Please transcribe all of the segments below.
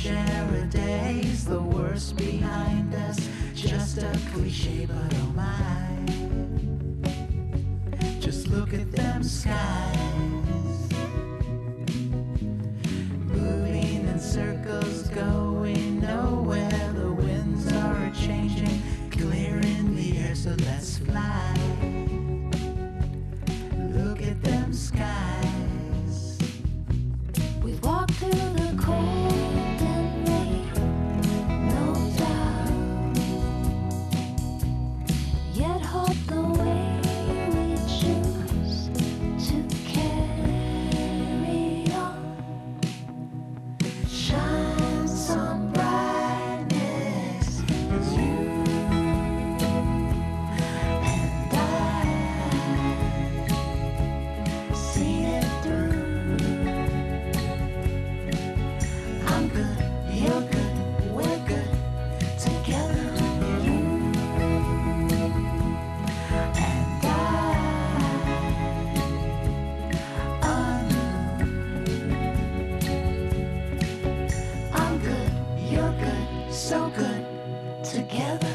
share a day's the worst behind us. Just a cliche, but oh my. Just look at them skies, moving in circles, going nowhere. The winds are changing, clearing the air, so let's fly. Look at them skies. We walk through the cold and rain, no doubt, yet hold the way we choose to carry on. Shine some brightness, 'cause you and I seen it through. I'm good, you're good, we're good together. You and I'm good, you're good, so good together.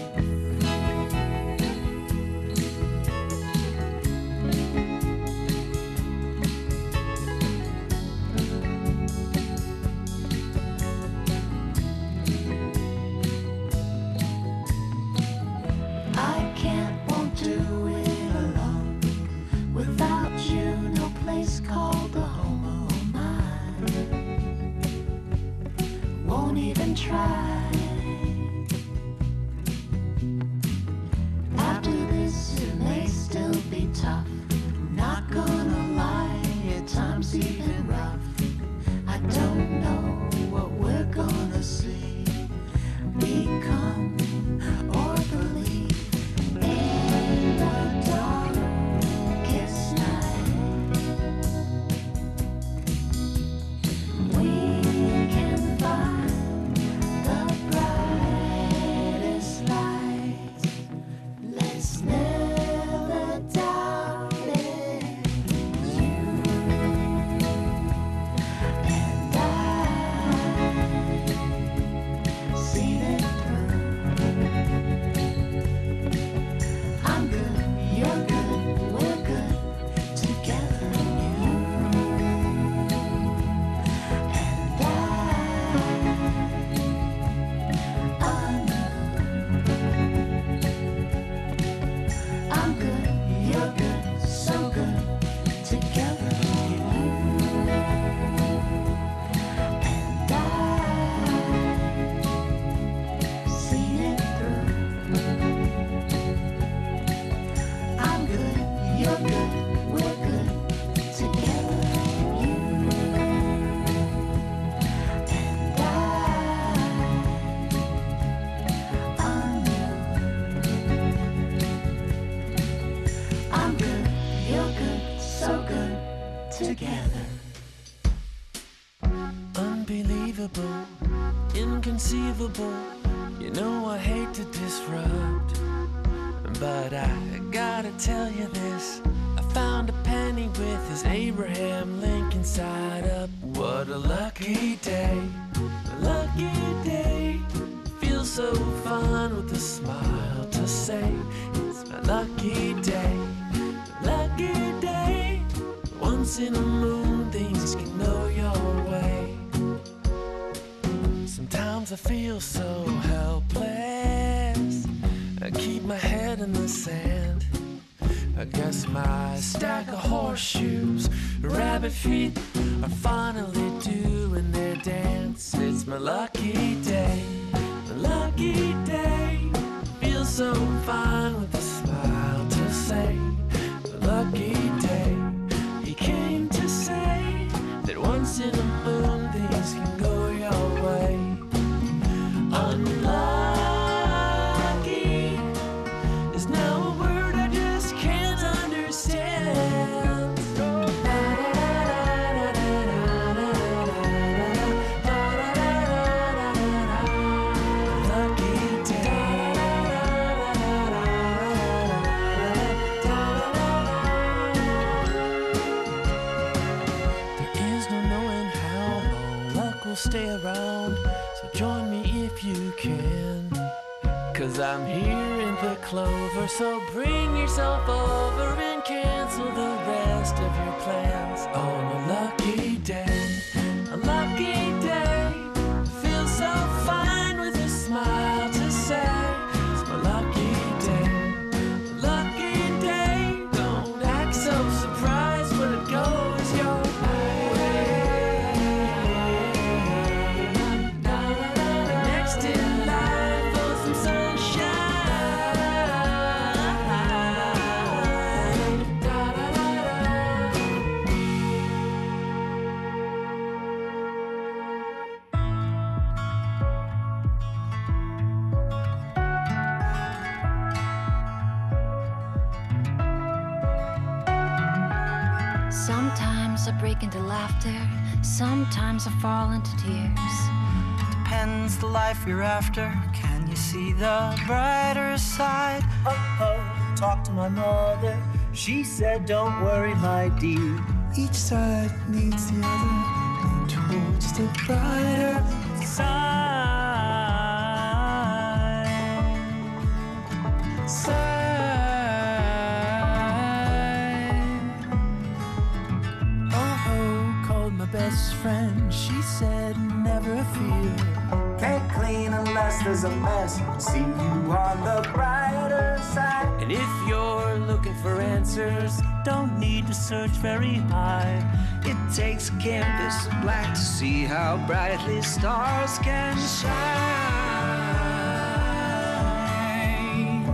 I can't, won't do it alone. Without you, no place called the home of mine. Won't even try. After this, it may still be tough. Not gonna lie, at times even rough. I don't know what we're gonna see, become, or believe in the darkest night. We can find the brightest lights. Let's never doubt it. You and I seen it through. I'm good, you're good, we're good together. You and I'm good, you're good, so good together. You and seen it through. I'm good, you're good, we're good together. You and I'm good, you're good, so good together. Unbelievable, inconceivable. You know I hate to disrupt, but I gotta tell you this. I found a penny with his Abraham Lincoln side up. What a lucky day, a lucky day. Feels so fine with a smile to say it's my lucky day, lucky day. Once in a moon, things can go your way. Sometimes I feel so helpless. I keep my head in the sand. I guess my stack of horseshoes, rabbit feet, are finally doing their dance. It's my lucky day, my lucky day. Feels so fine with a smile to say, my lucky day. He came to say that once in a moon things can go your way. Unlucky is now a word I just can't understand. Lucky day. 'cause I'm here in the clover. So bring yourself over and cancel the rest of your plans on a lucky day. A lucky day. Feel so fine with a smile to say. It's my lucky day. Lucky day. Don't act so surprised when it goes your way. Next in line for some sunshine. Sometimes I break into laughter, sometimes I fall into tears. Depends the life you're after. Can you see the brighter side? Oh, talk to my mother. She said, don't worry, my dear. Each side needs the other. Towards the brighter side. Called my best friend. She said, never fear. Can't clean unless there's a mess. See you on the brighter side. And if you're looking for answers, don't need to search very high. It takes a canvas of black to see how brightly stars can shine.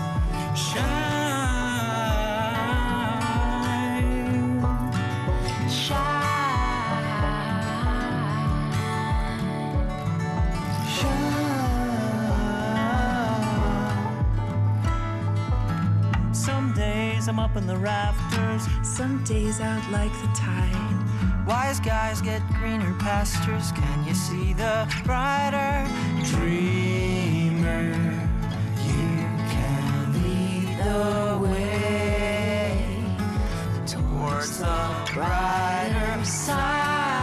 Some days I'm up in the rafters, some days out like the tide. Wise guys get greener pastures. Can you see the brighter dreamer? You can lead the way towards the brighter side.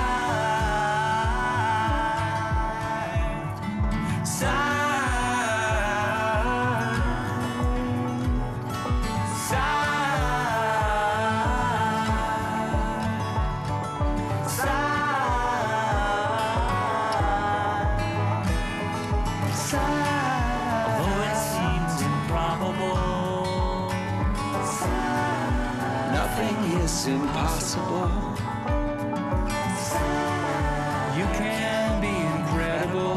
Although it seems improbable, nothing is impossible. You can be incredible.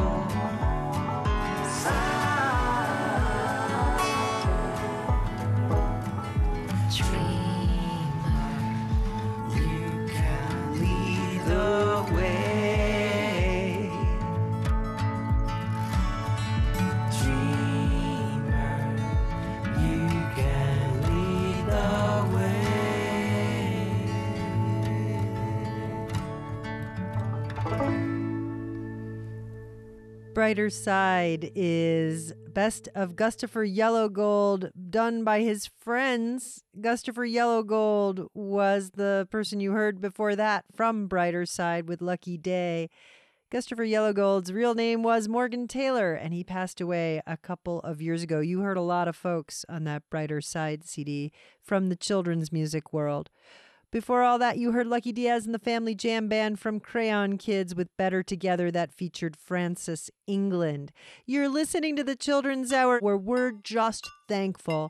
Dreamer, You can lead the way. Dreamer, you can lead the way. Brighter Side is best of Gustafur Yellowgold, done by his friends. Gustafur Yellowgold was the person you heard before that from Brighter Side with Lucky Day. Gustafur Yellowgold's real name was Morgan Taylor, and he passed away a couple of years ago. You heard a lot of folks on that Brighter Side CD from the children's music world. Before all that, you heard Lucky Diaz and the Family Jam Band from Crayon Kids with Better Together that featured Francis England. You're listening to the Children's Hour, where we're just thankful.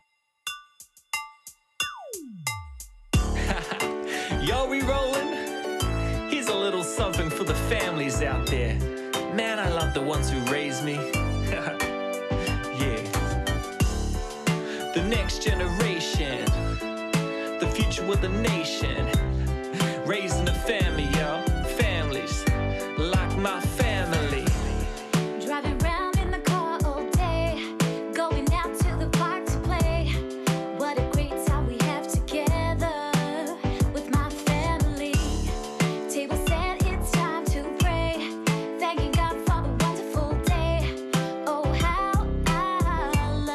Yo, we rolling? Here's a little something for the families out there. Man, I love the ones who raised me. Yeah. The next generation, the future of the nation. Raising a family, yo. Families like my family. driving round in the car all day, going out to the park to play. What a great time we have together with my family. Table set, it's time to pray, thanking God for the wonderful day. Oh, how I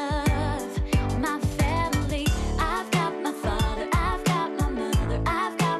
love my family. I've got my father, I've got my mother, I've got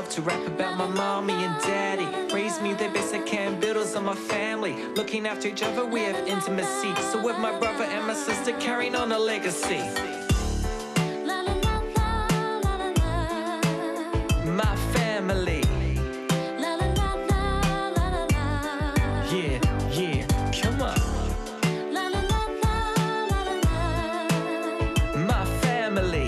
to rap about my mommy and daddy. Raised me, they basic can builders on my family. Looking after each other, we have intimacy. So with my brother and my sister, carrying on a legacy. My family. Yeah, yeah, come on. My family.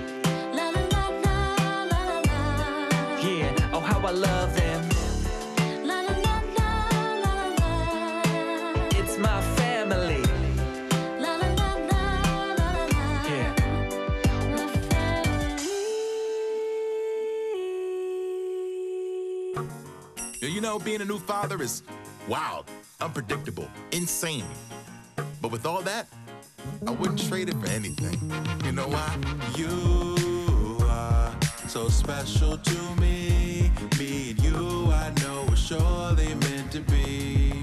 Yeah, oh how I love them. It's my family. Yeah. You know, being a new father is wild, unpredictable, insane. But with all that, I wouldn't trade it for anything. You know why? You are so special to me. Me and you, I know we're surely meant to be.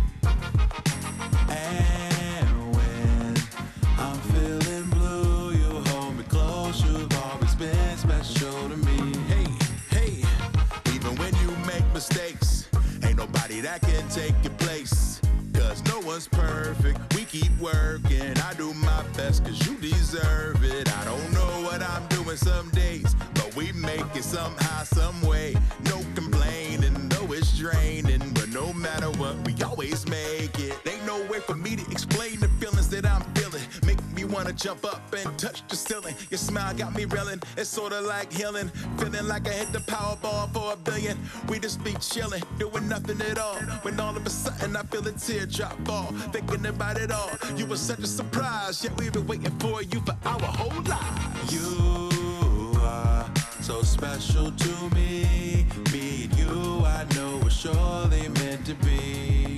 And when I'm feeling blue, you hold me close. You've always been special to me. Hey, even when you make mistakes, ain't nobody that can take your place. Cause no one's perfect, we keep working. I do my best cause you deserve it. I don't know what I'm doing some days, but we make it somehow, some way. No complaining, though it's draining. But no matter what, we always make it. Ain't no way for me to explain the feelings that I'm feeling. Make me wanna jump up and touch the ceiling. Your smile got me reeling, it's sorta like healing. Feeling like I hit the Powerball for $1 billion. We just be chilling, doing nothing at all. When all of a sudden I feel a teardrop fall. Thinking about it all, you were such a surprise. Yet we've been waiting for you for our whole lives. You are so special to me. Me and you, I know we're surely meant to be.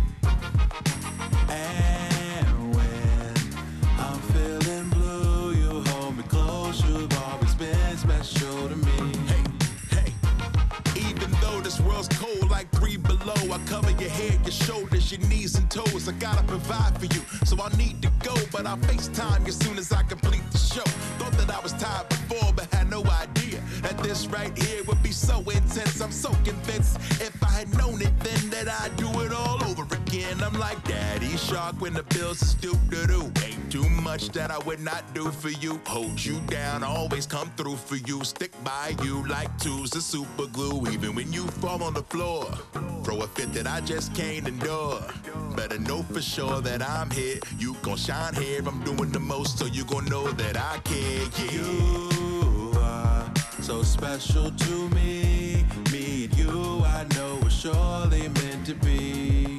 And when I'm feeling blue, you hold me close. You've always been special to me. Hey, even though this world's cold like 3 below, I cover your head, your shoulders, your knees and toes. I gotta provide for you, so I need to go. But I'll FaceTime you as soon as I complete the show. Thought that I was tired before, but had no idea that this right here would be so intense. I'm so convinced if I had known it then that I'd do it all over again. I'm like Daddy Shark when the bills are doo-doo. Ain't too much that I would not do for you. Hold you down, always come through for you. Stick by you like two's the super glue. Even when you fall on the floor, throw a fit that I just can't endure. Better know for sure that I'm here. You gon' shine here, I'm doing the most, so you gon' know that I care, yeah. You are so special to me. Me and you, I know we're surely meant to be.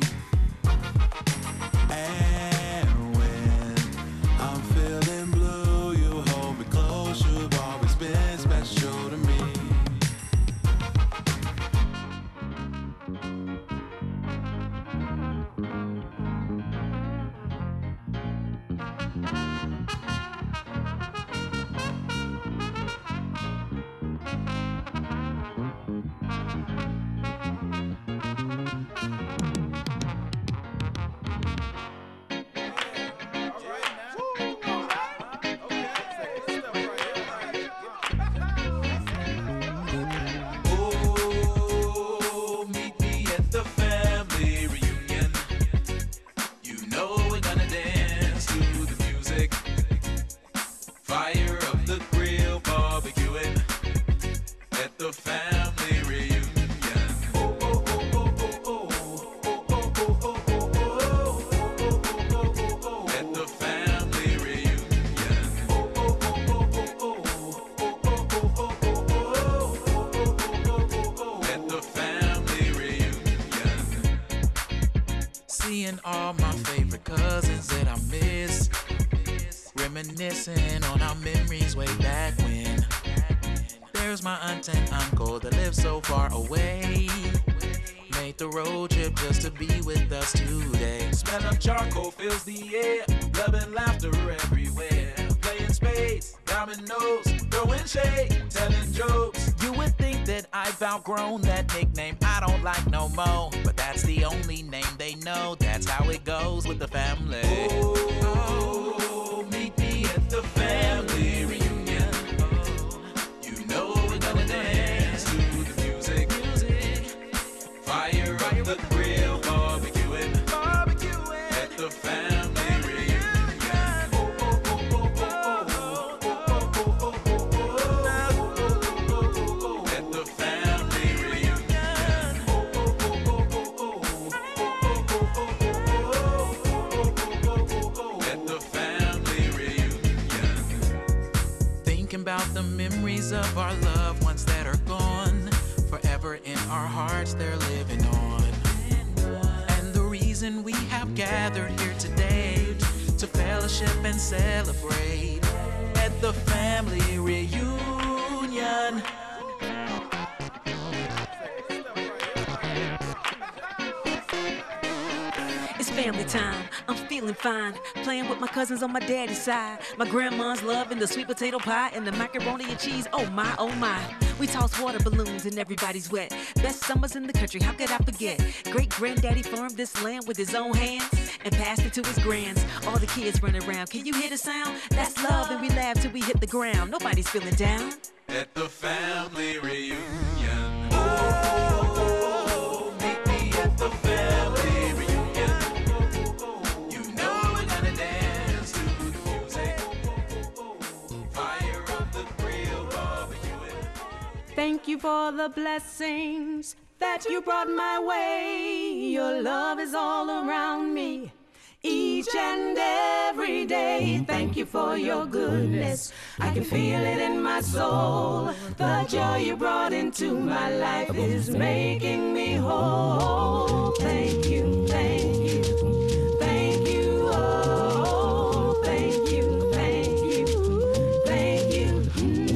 And when I'm feeling blue, you hold me close. You've always been special to me. Oh, meet me at the family reunion. You know we're gonna dance to the music. Fire up the grill, barbecuing at the family reunion. Oh, oh, oh, oh, oh, oh, oh, oh, oh, oh, oh, oh, oh, at the family reunion. Oh, oh, oh, oh, oh, oh, oh, oh, oh, oh, at the family reunion. Seeing all my favorite cousins that I miss, reminiscing on our memories way back when. There's my aunt and uncle that live so far away. Made the road trip just to be with us today. Smell of charcoal fills the air, love and laughter everywhere. Playing spades, dominoes, throwing shade, telling jokes. You would think that I've outgrown that nickname I don't like no more, but that's the only name they know. That's how it goes with the family. Oh, meet me at the family reunion. You know we're gonna dance to the the memories of our loved ones that are gone. Forever in our hearts they're living on. And the reason we have gathered here today to fellowship and celebrate at the family reunion. It's family time, I'm feeling fine. Playing with my cousins on my daddy's side. My grandma's loving the sweet potato pie and the macaroni and cheese, oh my, oh my. We toss water balloons and everybody's wet. Best summers in the country, how could I forget? Great granddaddy farmed this land with his own hands and passed it to his grands. All the kids run around, can you hear the sound? That's love, and we laugh till we hit the ground. Nobody's feeling down. At the family reunion. Oh, meet me at the family reunion. You know we're gonna dance to the music. Fire up the grill, barbecuing. Thank you for the blessings that you brought my way. Your love is all around me each and every day. Thank you for your goodness. I can feel it in my soul. The joy you brought into my life is making me whole. Thank you, thank you, thank you, oh, thank you, thank you, thank you.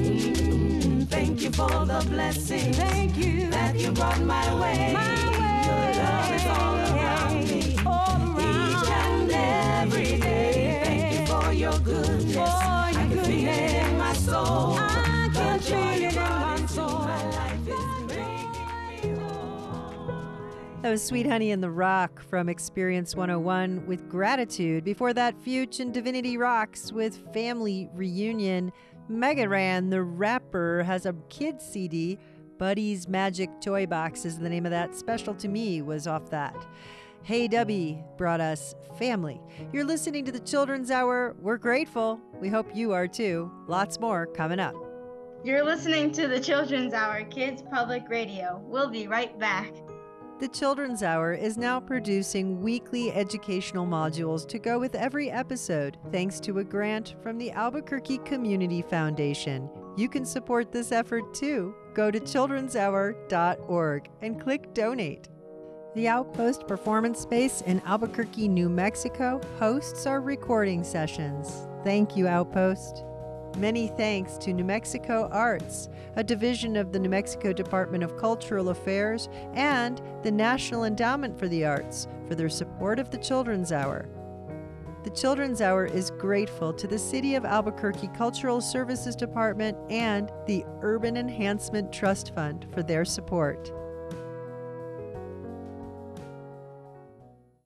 Thank you for the blessing. Thank you that you brought my way. Your love is all around me, each and every day. Thank you for your goodness. I can feel it in my soul. The joy you brought into my life is making me whole. That was Sweet Honey in the Rock from Experience 101 with Gratitude. Before that, Fuge and Divinity Rocks with Family Reunion. Megaran, the rapper, has a kids CD. Buddy's Magic Toy Box is the name of that. Special to Me was off that. Hey Dubby brought us Family. You're listening to the Children's Hour. We're grateful. We hope you are too. Lots more coming up. You're listening to the Children's Hour, Kids Public Radio. We'll be right back. The Children's Hour is now producing weekly educational modules to go with every episode, thanks to a grant from the Albuquerque Community Foundation. You can support this effort too. Go to childrenshour.org and click Donate. The Outpost Performance Space in Albuquerque, New Mexico hosts our recording sessions. Thank you, Outpost. Many thanks to New Mexico Arts, a division of the New Mexico Department of Cultural Affairs, and the National Endowment for the Arts for their support of the Children's Hour. The Children's Hour is grateful to the City of Albuquerque Cultural Services Department and the Urban Enhancement Trust Fund for their support.